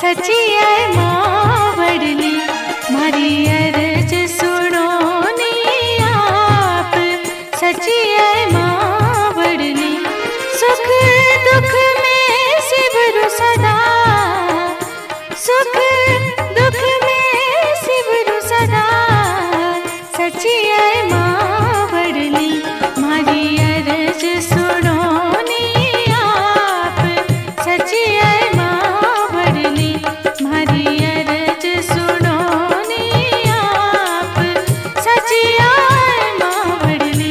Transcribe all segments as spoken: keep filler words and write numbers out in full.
सची आय मावडली मारी अर्ज सुनो नी आप। सची आय मावडली सुख दुख में सिवरु सदा, सुख दुख में सिवरु सदा। सची आय मावडली मारी अर्ज सुनो नी आप। सची आय मावडली मारी अर्ज सुनो नी आप। सची आय मावडली।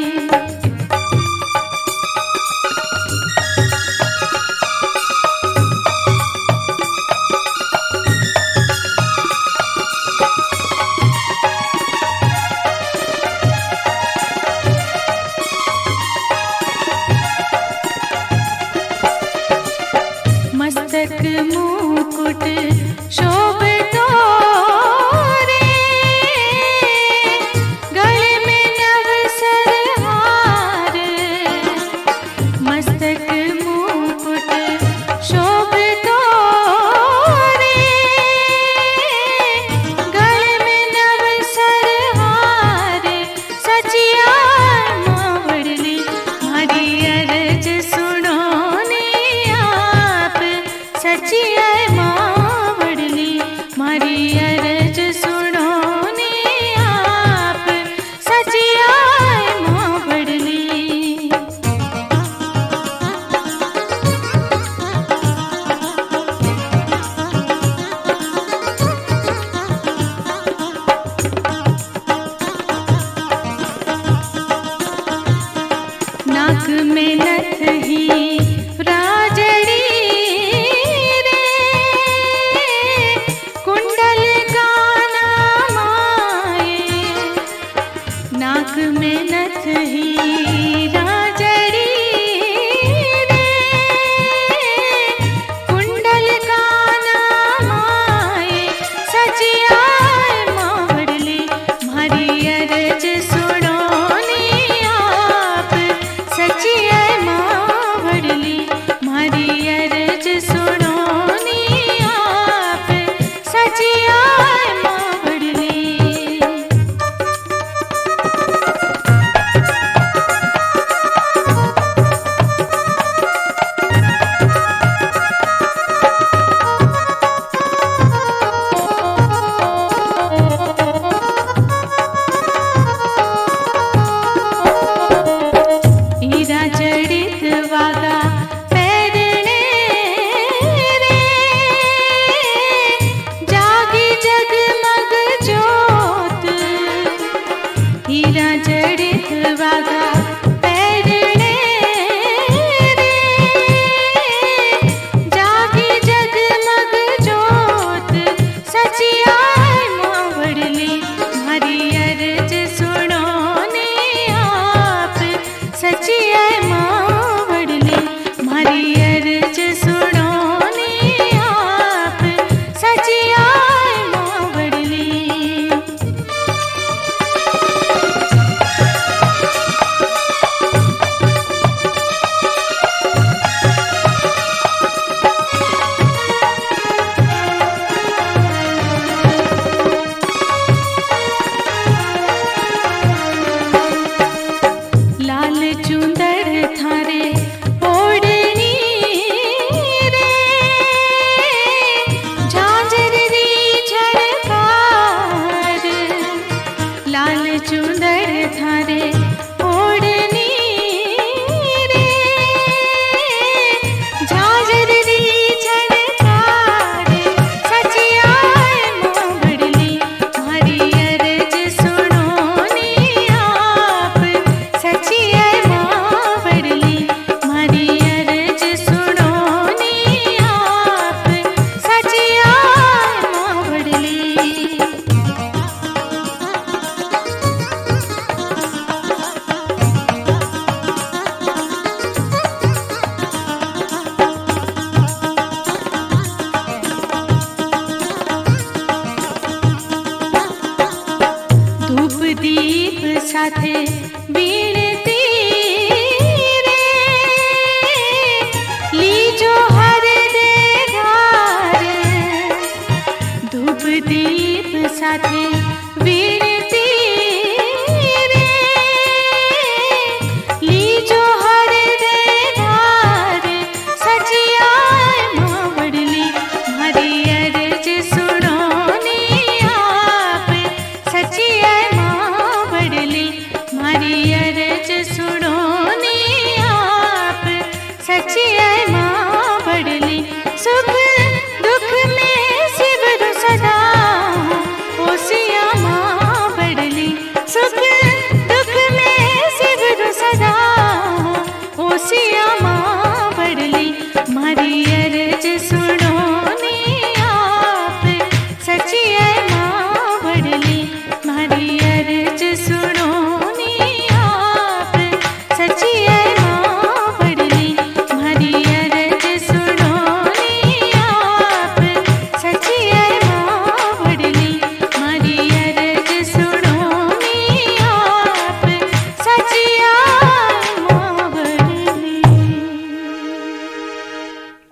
मस्तक मुकुट शोभतो रे, गले में नव सरहार। मस्तक मुकुट शोभतो रे, गले में नव सरहार। सची आय मावडली मारी अर्ज सुनो नी आप। सची आय मावडली मारी अर्ज सुनो नी आप। सची आय मावडली। नाक में नथ ही